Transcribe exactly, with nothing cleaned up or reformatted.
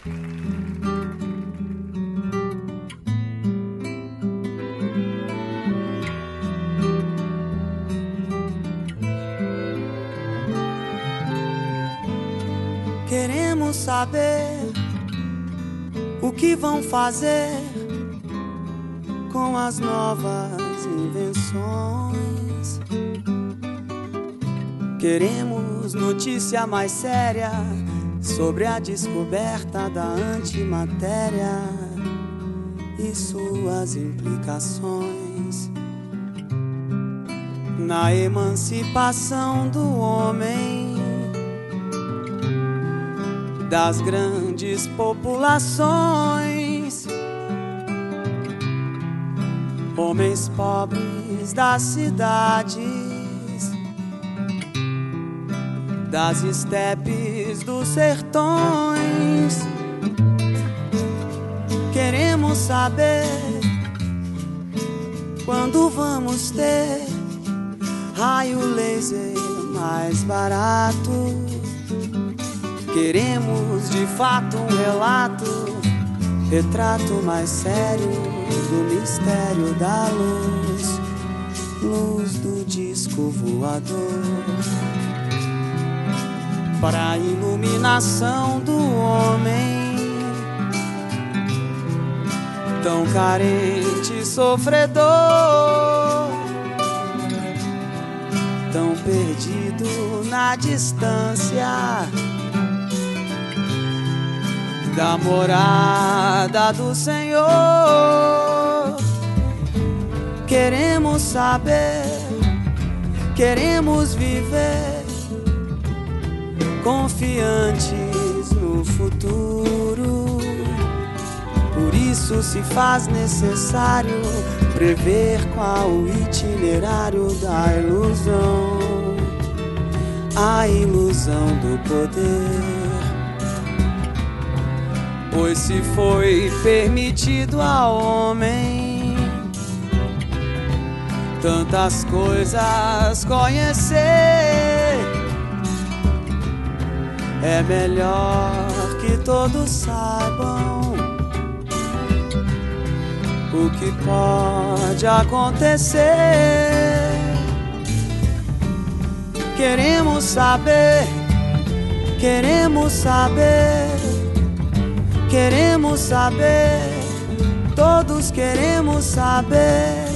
Queremos saber o que vão fazer com as novas invenções. Queremos notícia mais séria sobre a descoberta da antimatéria e suas implicações na emancipação do homem das grandes populações, homens pobres das cidades, das estepes dos sertões. Queremos saber quando vamos ter raio laser mais barato. Queremos de fato um relato, retrato mais sério do mistério da luz, luz do disco voador, para a iluminação do homem, tão carente e sofredor, tão perdido na distância da morada do Senhor. Queremos saber, queremos viver confiantes no futuro. Por isso se faz necessário prever qual o itinerário da ilusão, a ilusão do poder. Pois se foi permitido ao homem tantas coisas conhecer, é melhor que todos saibam o que pode acontecer. Queremos saber, queremos saber, queremos saber, todos queremos saber